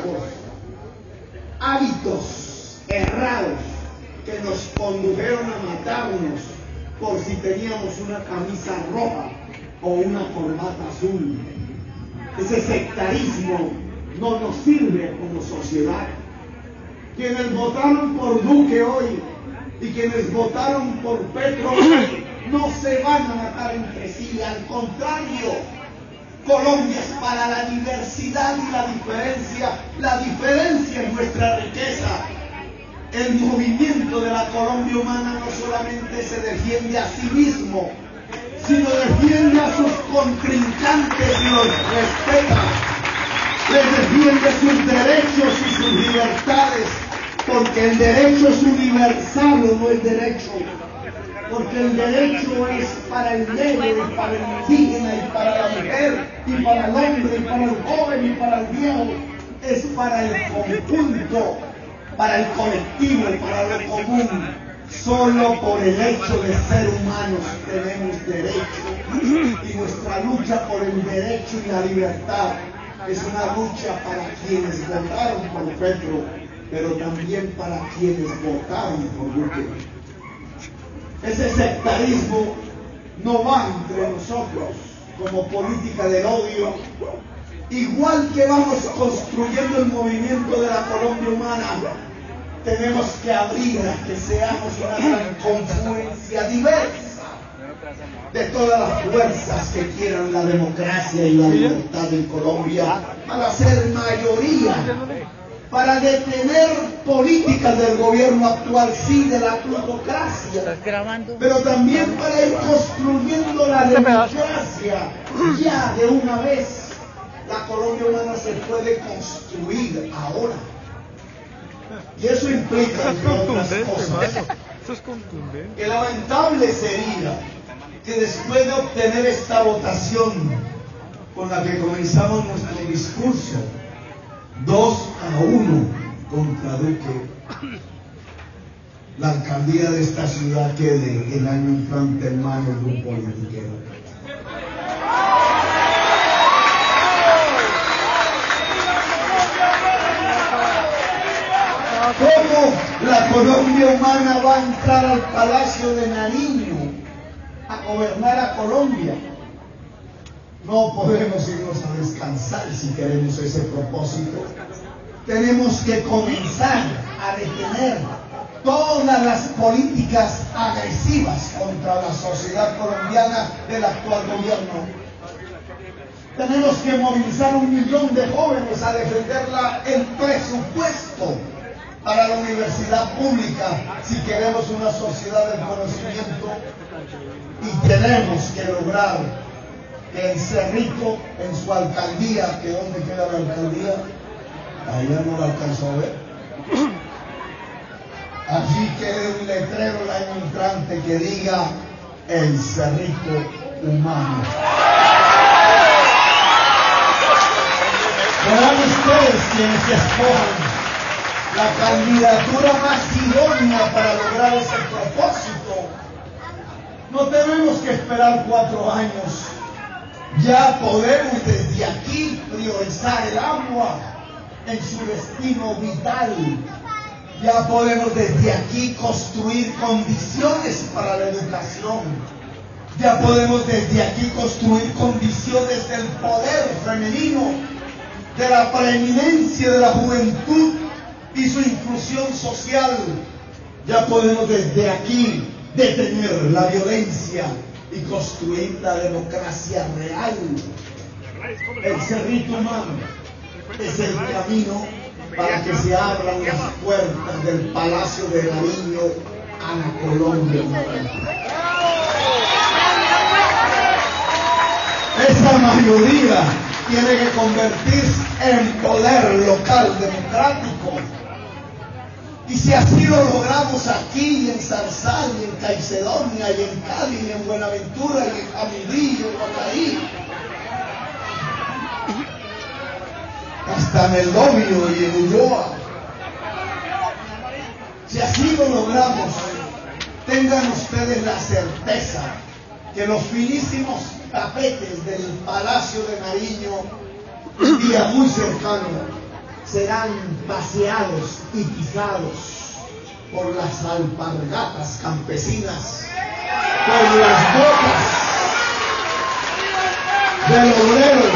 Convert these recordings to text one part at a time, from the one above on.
antiguos, hábitos errados que nos condujeron a matarnos por si teníamos una camisa roja o una corbata azul. Ese sectarismo no nos sirve como sociedad. Quienes votaron por Duque hoy y quienes votaron por Petro hoy no se van a matar entre sí, al contrario. Colombia es para la diversidad y la diferencia es nuestra riqueza. El movimiento de la Colombia humana no solamente se defiende a sí mismo, sino defiende a sus contrincantes y los respeta. Les defiende sus derechos y sus libertades, porque el derecho es universal o no es derecho. Porque el derecho es para el negro y para el indígena y para la mujer y para el hombre y para el joven y para el viejo. Es para el conjunto, para el colectivo y para lo común. Solo por el hecho de ser humanos tenemos derecho. Y nuestra lucha por el derecho y la libertad es una lucha para quienes votaron por Petro, pero también para quienes votaron por Duque. Ese sectarismo no va entre nosotros como política del odio, igual que vamos construyendo el movimiento de la Colombia humana. Tenemos que abrir a que seamos una gran confluencia diversa de todas las fuerzas que quieran la democracia y la libertad en Colombia, para ser mayoría, para detener políticas del gobierno actual, sí, de la plutocracia, pero también para ir construyendo la democracia ya de una vez. La Colombia humana se puede construir ahora. Y eso implica, entre otras cosas, que lamentable sería que después de obtener esta votación con la que comenzamos nuestro discurso, 2-1 contra Duque, la alcaldía de esta ciudad quede el año entrante en manos de un politiquero. ¿Cómo la Colombia humana va a entrar al Palacio de Nariño a gobernar a Colombia? No podemos irnos a descansar si queremos ese propósito. Tenemos que comenzar a detener todas las políticas agresivas contra la sociedad colombiana del actual gobierno. Tenemos que movilizar 1 millón de jóvenes a defender el presupuesto para la universidad pública si queremos una sociedad del conocimiento, y tenemos que lograr que el Cerrito en su alcaldía, que ¿dónde queda la alcaldía? Allá no la alcanzó a ver. Allí quede un letrero el año entrante que diga el Cerrito humano. Serán ustedes quienes escojan la candidatura más idónea para lograr ese propósito. No tenemos que esperar 4 años. Ya podemos desde aquí priorizar el agua en su destino vital. Ya podemos desde aquí construir condiciones para la educación. Ya podemos desde aquí construir condiciones del poder femenino, de la preeminencia de la juventud y su inclusión social. Ya podemos desde aquí detener la violencia y construir la democracia real. El Cerrito humano es el camino para que se abran las puertas del Palacio de Nariño a la Colombia humana. Esa mayoría tiene que convertirse en poder local democrático. Y si así lo logramos aquí, y en Zarzal, y en Caicedonia, y en Cali, y en Buenaventura, y en Jamundí, y en Guatarí, hasta en El Dobio y en Ulloa, si así lo logramos, tengan ustedes la certeza que los finísimos tapetes del Palacio de Nariño, un día muy cercano, serán paseados y pisados por las alpargatas campesinas, por las bocas del obrero,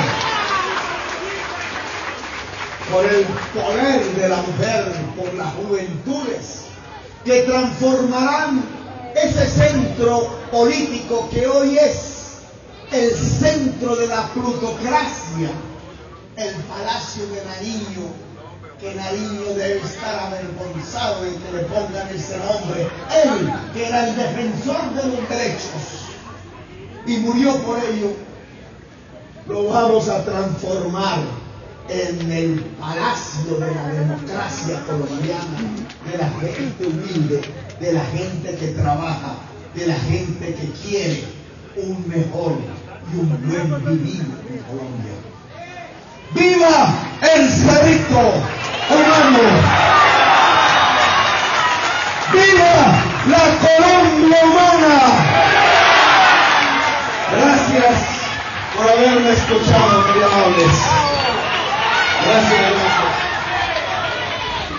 por el poder de la mujer, por las juventudes, que transformarán ese centro político que hoy es el centro de la plutocracia, el Palacio de Nariño, que Nariño debe estar avergonzado de que le pongan ese nombre. Él, que era el defensor de los derechos y murió por ello, lo vamos a transformar en el palacio de la democracia colombiana, de la gente humilde, de la gente que trabaja, de la gente que quiere un mejor y un buen vivir en Colombia. ¡Viva el Cerrito humano! ¡Viva la Colombia humana! Gracias por haberme escuchado, muy amables. Gracias.